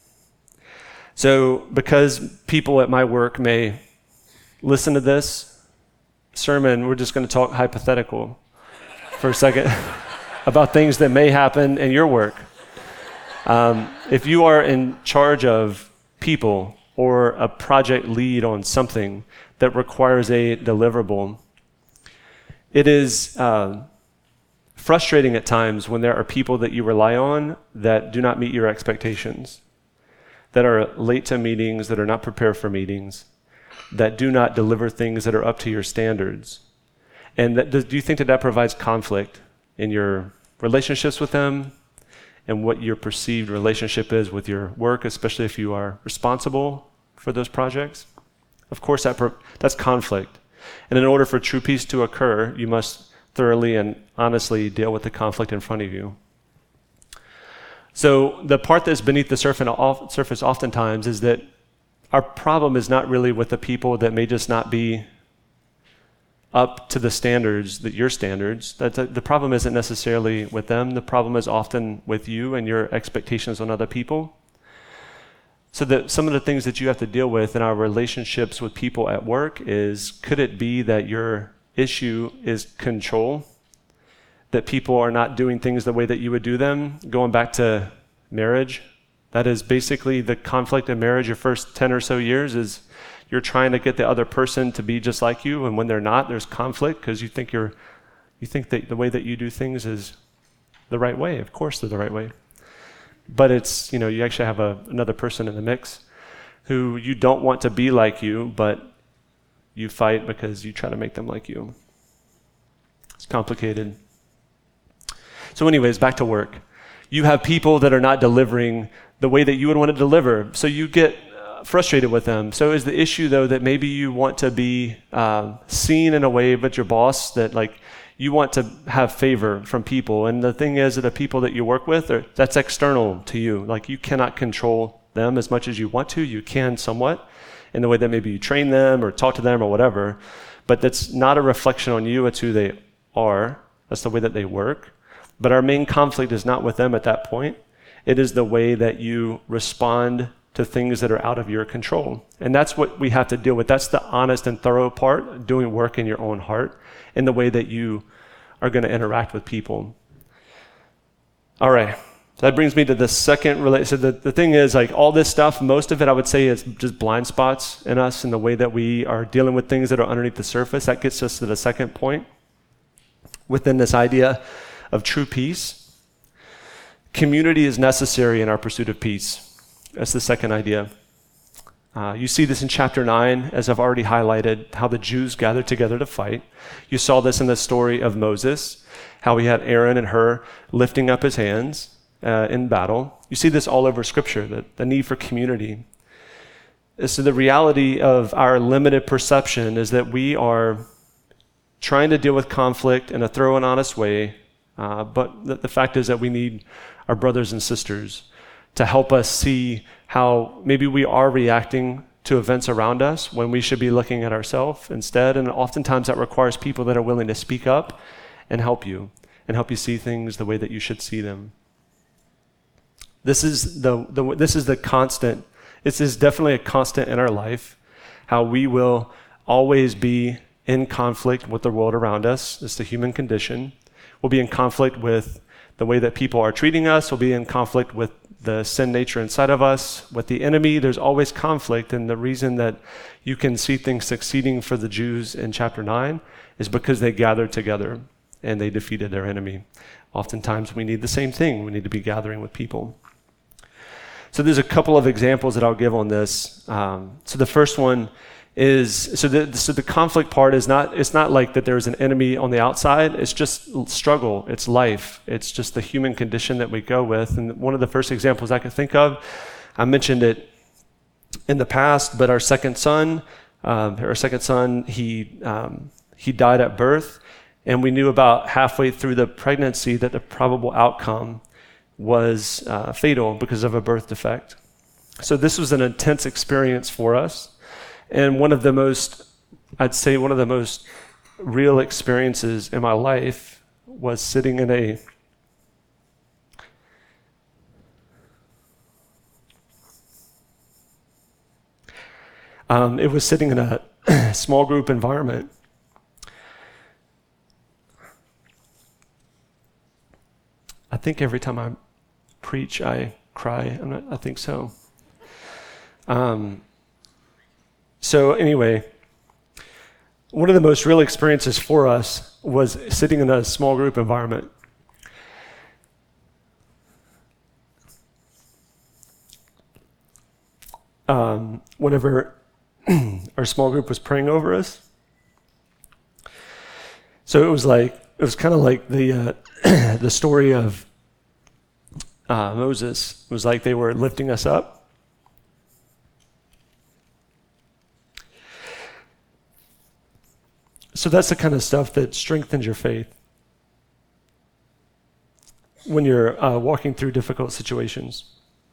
So because people at my work may listen to this sermon, we're just going to talk hypothetical for a second about things that may happen in your work. Um, if you are in charge of people or a project lead on something that requires a deliverable, it is uh, frustrating at times when there are people that you rely on that do not meet your expectations, that are late to meetings, that are not prepared for meetings, that do not deliver things that are up to your standards. And that, do you think that that provides conflict in your relationships with them, and what your perceived relationship is with your work, especially if you are responsible for those projects? Of course, that pro- that's conflict. And in order for true peace to occur, you must thoroughly and honestly deal with the conflict in front of you. So the part that's beneath the surface oftentimes is that our problem is not really with the people that may just not be up to the standards, that your standards. That the, the problem isn't necessarily with them. The problem is often with you and your expectations on other people. So that some of the things that you have to deal with in our relationships with people at work is, could it be that your issue is control? That people are not doing things the way that you would do them? Going back to marriage, that is basically the conflict in marriage. Your first ten or so years is you're trying to get the other person to be just like you, and when they're not, there's conflict because you think you're, you think that the way that you do things is the right way. Of course, they're the right way, but it's, you know, you actually have a, another person in the mix who you don't want to be like you, but you fight because you try to make them like you. It's complicated. So, anyways, back to work. You have people that are not delivering the way that you would want to deliver, so you get frustrated with them. So is the issue, though, that maybe you want to be uh, seen in a way with your boss, that like you want to have favor from people, and the thing is that the people that you work with, are, that's external to you. Like, you cannot control them as much as you want to. You can somewhat in the way that maybe you train them or talk to them or whatever, but that's not a reflection on you. It's who they are. That's the way that they work. But our main conflict is not with them at that point. It is the way that you respond to things that are out of your control. And that's what we have to deal with. That's the honest and thorough part, doing work in your own heart in the way that you are going to interact with people. All right. So that brings me to the second relate. So the, the thing is, like, all this stuff, most of it I would say is just blind spots in us in the way that we are dealing with things that are underneath the surface. That gets us to the second point within this idea of true peace. Community is necessary in our pursuit of peace. That's the second idea. Uh, you see this in chapter nine, as I've already highlighted, how the Jews gathered together to fight. You saw this in the story of Moses, how he had Aaron and Hur lifting up his hands Uh, in battle. You see this all over Scripture, the, the need for community. So the reality of our limited perception is that we are trying to deal with conflict in a thorough and honest way, uh, but the, the fact is that we need our brothers and sisters to help us see how maybe we are reacting to events around us when we should be looking at ourselves instead. And oftentimes that requires people that are willing to speak up and help you, and help you see things the way that you should see them. This is the, the this is the constant. This is definitely a constant in our life, how we will always be in conflict with the world around us. It's the human condition. We'll be in conflict with the way that people are treating us. We'll be in conflict with the sin nature inside of us, with the enemy. There's always conflict, and the reason that you can see things succeeding for the Jews in chapter nine is because they gathered together and they defeated their enemy. Oftentimes we need the same thing. We need to be gathering with people. So there's a couple of examples that I'll give on this. Um, so the first one is, so the, so the conflict part is not, it's not like that there's an enemy on the outside. It's just struggle. It's life. It's just the human condition that we go with. And one of the first examples I could think of, I mentioned it in the past, but our second son, um, our second son, he, um, he died at birth. And we knew about halfway through the pregnancy that the probable outcome was uh, fatal because of a birth defect. So this was an intense experience for us. And one of the most, I'd say one of the most real experiences in my life was sitting in a um, it was sitting in a small group environment. I think every time I preach, I cry. I'm not, I think so. Um, so anyway, one of the most real experiences for us was sitting in a small group environment. Um, whenever our small group was praying over us. So it was like, it was kind of like the uh, the story of uh, Moses. It was like they were lifting us up. So that's the kind of stuff that strengthens your faith when you're uh, walking through difficult situations.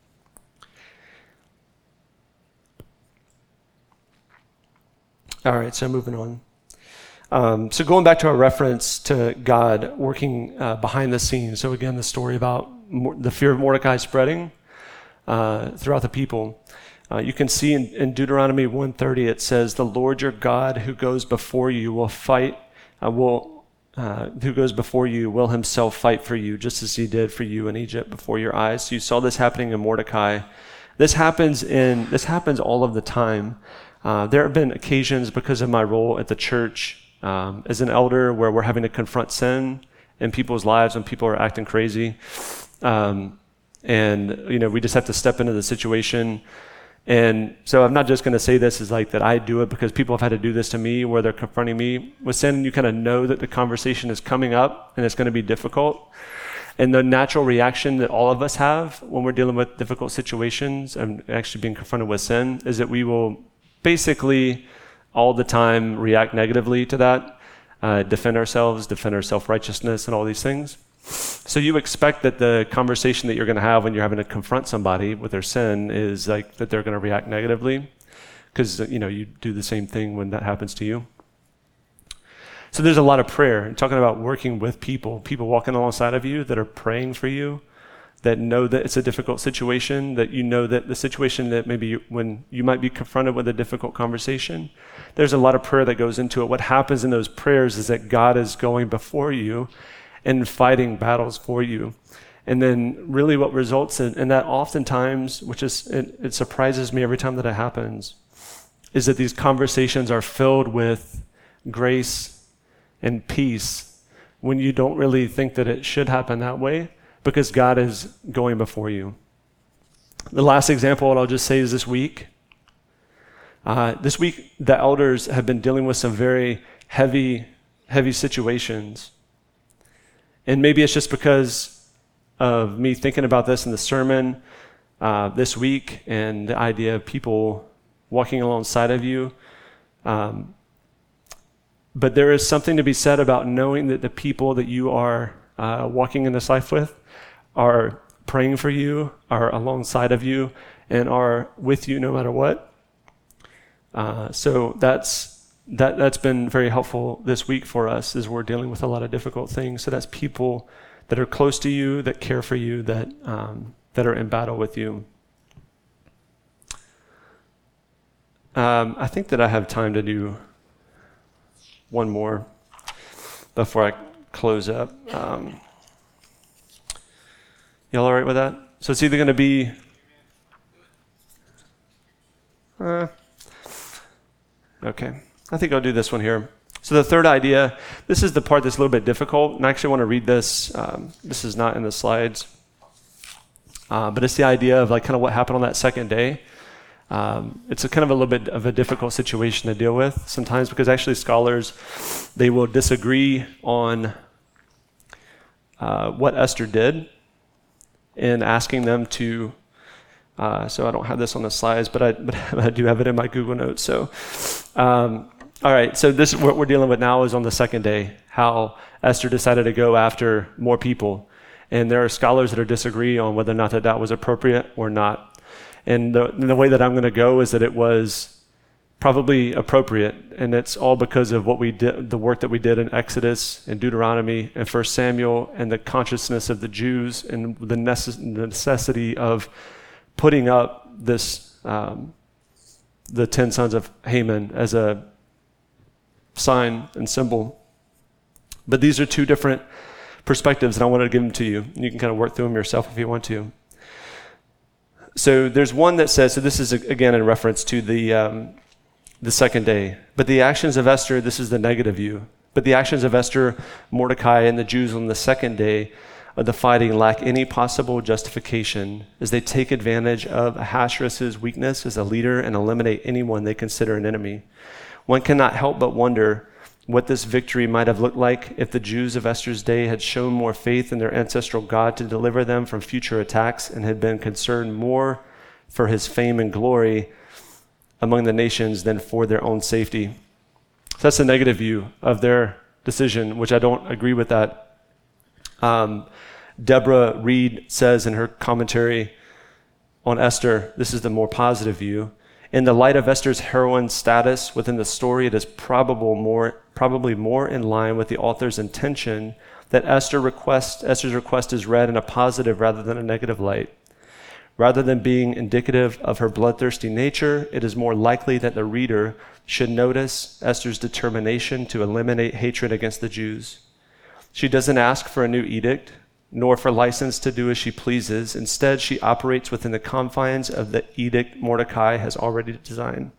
All right, so moving on. Um, so going back to our reference to God working uh, behind the scenes. So again, the story about Mor- the fear of Mordecai spreading uh, throughout the people. Uh, you can see in, in Deuteronomy one thirty, it says, "The Lord your God who goes before you will fight, uh, will uh, who goes before you will himself fight for you, just as he did for you in Egypt before your eyes." So you saw this happening in Mordecai. This happens in this happens all of the time. Uh, there have been occasions because of my role at the church um, as an elder where we're having to confront sin in people's lives when people are acting crazy. Um, and, you know, we just have to step into the situation. And so I'm not just going to say this as like that I do it, because people have had to do this to me where they're confronting me with sin. You kind of know that the conversation is coming up and it's going to be difficult. And the natural reaction that all of us have when we're dealing with difficult situations and actually being confronted with sin is that we will basically all the time react negatively to that, uh, defend ourselves, defend our self-righteousness and all these things. So you expect that the conversation that you're going to have when you're having to confront somebody with their sin is like that they're going to react negatively, because you know you do the same thing when that happens to you. So there's a lot of prayer. And talking about working with people, people walking alongside of you that are praying for you, that know that it's a difficult situation, that you know that the situation that maybe you, when you might be confronted with a difficult conversation, there's a lot of prayer that goes into it. What happens in those prayers is that God is going before you and fighting battles for you. And then really what results in, in that oftentimes, which is, it, it surprises me every time that it happens, is that these conversations are filled with grace and peace when you don't really think that it should happen that way, because God is going before you. The last example, what I'll just say is this week. Uh, this week, the elders have been dealing with some very heavy, heavy situations. And maybe it's just because of me thinking about this in the sermon uh, this week and the idea of people walking alongside of you. Um, but there is something to be said about knowing that the people that you are uh, walking in this life with are praying for you, are alongside of you, and are with you no matter what. Uh, so that's that that's been very helpful this week for us as we're dealing with a lot of difficult things. So that's people that are close to you, that care for you, that um, that are in battle with you. Um, I think that I have time to do one more before I close up. Um, Y'all all right with that? So it's either going to be, uh, okay, I think I'll do this one here. So the third idea, this is the part that's a little bit difficult, and I actually want to read this. Um, this is not in the slides, uh, but it's the idea of like kind of what happened on that second day. Um, it's a kind of a little bit of a difficult situation to deal with sometimes, because actually scholars, they will disagree on uh, what Esther did in asking them to, uh, so I don't have this on the slides, but I, but I do have it in my Google Notes. So, um, all right, so this is what we're dealing with now is on the second day, how Esther decided to go after more people. And there are scholars that are disagree on whether or not that, that was appropriate or not. And the, and the way that I'm going to go is that it was probably appropriate, and it's all because of what we did, the work that we did in Exodus and Deuteronomy and First Samuel, and the consciousness of the Jews and the necess- necessity of putting up this, um, the ten sons of Haman as a sign and symbol. But these are two different perspectives, and I wanted to give them to you. You can kind of work through them yourself if you want to. So there's one that says, so this is again in reference to the um, the second day. But the actions of Esther, this is the negative view. But the actions of Esther, Mordecai, and the Jews on the second day of the fighting lack any possible justification as they take advantage of Ahasuerus' weakness as a leader and eliminate anyone they consider an enemy. One cannot help but wonder what this victory might have looked like if the Jews of Esther's day had shown more faith in their ancestral God to deliver them from future attacks and had been concerned more for his fame and glory among the nations than for their own safety. So that's a negative view of their decision, which I don't agree with that. Um, Deborah Reed says in her commentary on Esther, this is the more positive view. In the light of Esther's heroine status within the story, it is probable more, probably more in line with the author's intention that Esther request, Esther's request is read in a positive rather than a negative light. Rather than being indicative of her bloodthirsty nature, it is more likely that the reader should notice Esther's determination to eliminate hatred against the Jews. She doesn't ask for a new edict, nor for license to do as she pleases. Instead, she operates within the confines of the edict Mordecai has already designed.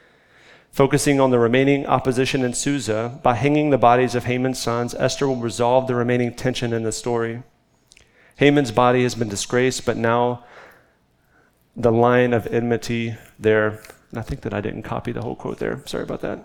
Focusing on the remaining opposition in Susa, by hanging the bodies of Haman's sons, Esther will resolve the remaining tension in the story. Haman's body has been disgraced, but now the line of enmity there, and I think that I didn't copy the whole quote there. Sorry about that.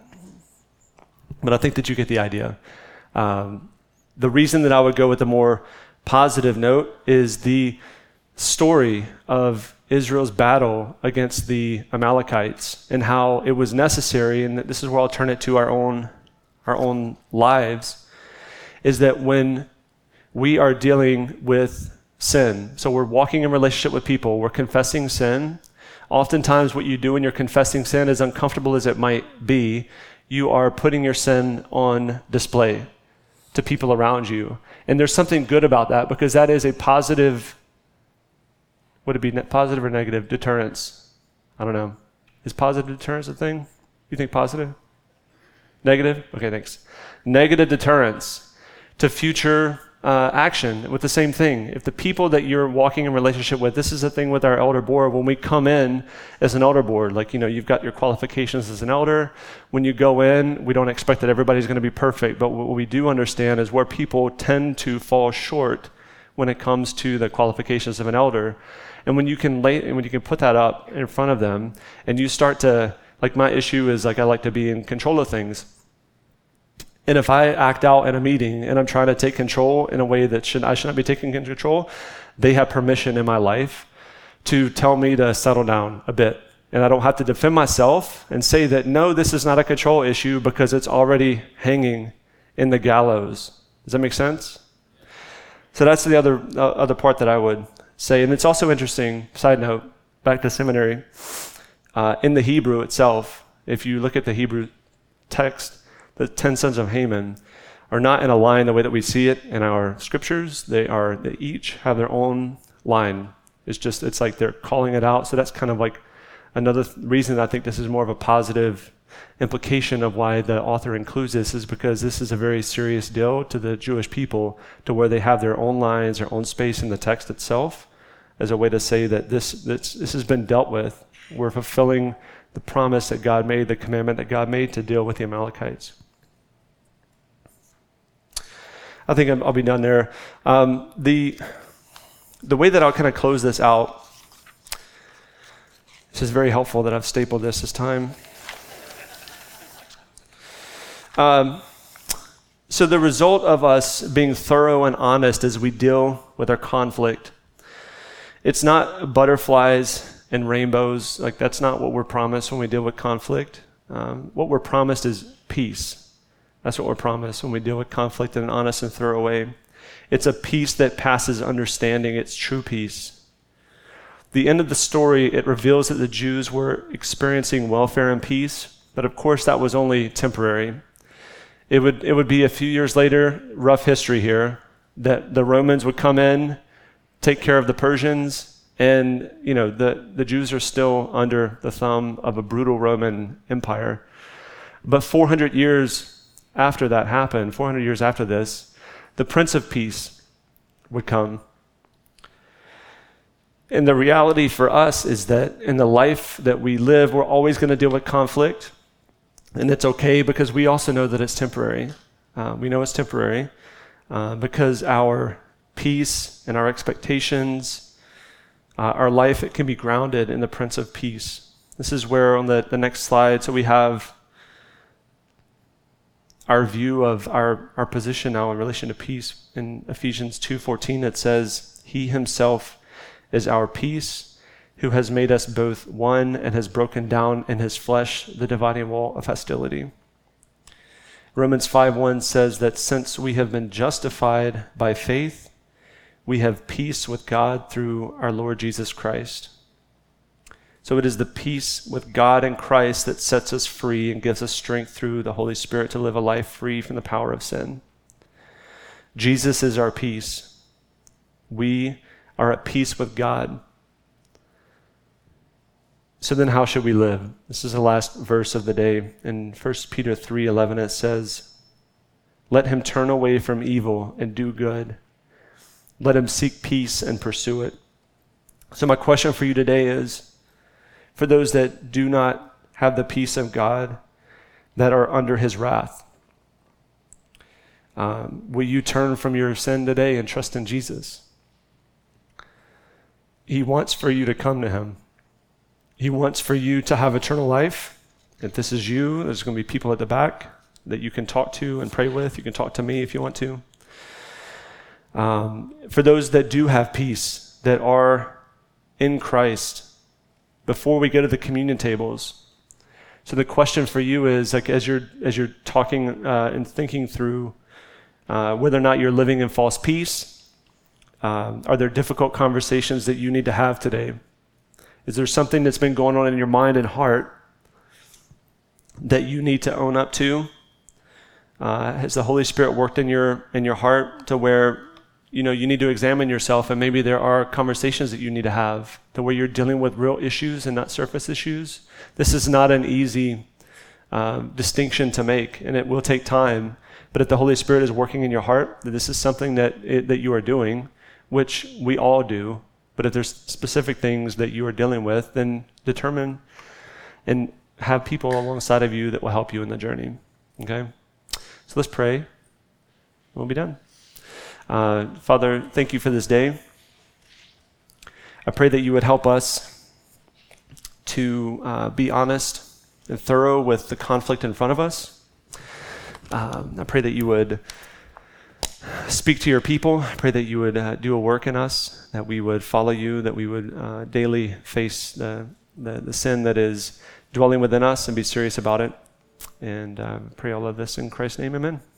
But I think that you get the idea. Um, the reason that I would go with a more positive note is the story of Israel's battle against the Amalekites and how it was necessary, and this is where I'll turn it to our own, our own lives, is that when we are dealing with sin, so we're walking in relationship with people, we're confessing sin. Oftentimes what you do when you're confessing sin, as uncomfortable as it might be, you are putting your sin on display to people around you. And there's something good about that because that is a positive, would it be ne- positive or negative deterrence? I don't know. Is positive deterrence a thing? You think positive? Negative? Okay, thanks. Negative deterrence to future uh, action with the same thing. If the people that you're walking in relationship with, this is the thing with our elder board, when we come in as an elder board, like, you know, you've got your qualifications as an elder. When you go in, we don't expect that everybody's going to be perfect, but what we do understand is where people tend to fall short when it comes to the qualifications of an elder. And when you can lay, when you can put that up in front of them, and you start to, like, my issue is, like, I like to be in control of things. And if I act out in a meeting and I'm trying to take control in a way that should I should not be taking control, they have permission in my life to tell me to settle down a bit. And I don't have to defend myself and say that, no, this is not a control issue because it's already hanging in the gallows. Does that make sense? So that's the other uh, other part that I would say. And it's also interesting, side note, back to seminary, uh, in the Hebrew itself, if you look at the Hebrew text, the ten sons of Haman are not in a line the way that we see it in our scriptures. They are, they each have their own line. It's just, it's like they're calling it out. So that's kind of like another th- reason I think this is more of a positive implication of why the author includes this, is because this is a very serious deal to the Jewish people, to where they have their own lines, their own space in the text itself, as a way to say that this, this, this has been dealt with. We're fulfilling the promise that God made, the commandment that God made to deal with the Amalekites. I think I'm, I'll be done there. Um, the the way that I'll kind of close this out, this is very helpful that I've stapled this this time. Um, so the result of us being thorough and honest as we deal with our conflict, it's not butterflies and rainbows. Like, that's not what we're promised when we deal with conflict. Um, what we're promised is peace. That's what we're promised when we deal with conflict in an honest and thorough way. It's a peace that passes understanding. It's true peace. The end of the story, it reveals that the Jews were experiencing welfare and peace, but of course that was only temporary. It would, it would be a few years later, rough history here, that the Romans would come in, take care of the Persians, and, you know, the, the Jews are still under the thumb of a brutal Roman Empire. But four hundred years after that happened, four hundred years after this, the Prince of Peace would come. And the reality for us is that in the life that we live, we're always going to deal with conflict. And it's okay because we also know that it's temporary. Uh, we know it's temporary uh, because our peace and our expectations, uh, our life, it can be grounded in the Prince of Peace. This is where on the, the next slide, so we have our view of our, our position now in relation to peace. In Ephesians two fourteen, it says, He himself is our peace, who has made us both one and has broken down in his flesh the dividing wall of hostility. Romans five one says that since we have been justified by faith, we have peace with God through our Lord Jesus Christ. So it is the peace with God and Christ that sets us free and gives us strength through the Holy Spirit to live a life free from the power of sin. Jesus is our peace. We are at peace with God. So then how should we live? This is the last verse of the day. In First Peter three eleven, it says, Let him turn away from evil and do good. Let him seek peace and pursue it. So my question for you today is, for those that do not have the peace of God, that are under his wrath, um, will you turn from your sin today and trust in Jesus? He wants for you to come to him. He wants for you to have eternal life. If this is you, there's going to be people at the back that you can talk to and pray with. You can talk to me if you want to. Um, for those that do have peace, that are in Christ, before we go to the communion tables. So the question for you is, like, as you're as you're talking uh, and thinking through uh, whether or not you're living in false peace, um, are there difficult conversations that you need to have today? Is there something that's been going on in your mind and heart that you need to own up to? Uh, has the Holy Spirit worked in your in your heart to where you know you need to examine yourself, and maybe there are conversations that you need to have to where you're dealing with real issues and not surface issues? This is not an easy uh, distinction to make, and it will take time. But if the Holy Spirit is working in your heart, that this is something that it, that you are doing, which we all do. But if there's specific things that you are dealing with, then determine and have people alongside of you that will help you in the journey. Okay? So let's pray, and we'll be done. Uh, Father, thank you for this day. I pray that you would help us to uh, be honest and thorough with the conflict in front of us. Um, I pray that you would speak to your people. I pray that you would uh, do a work in us, that we would follow you, that we would uh, daily face the, the, the sin that is dwelling within us and be serious about it. And uh, pray all of this in Christ's name, amen.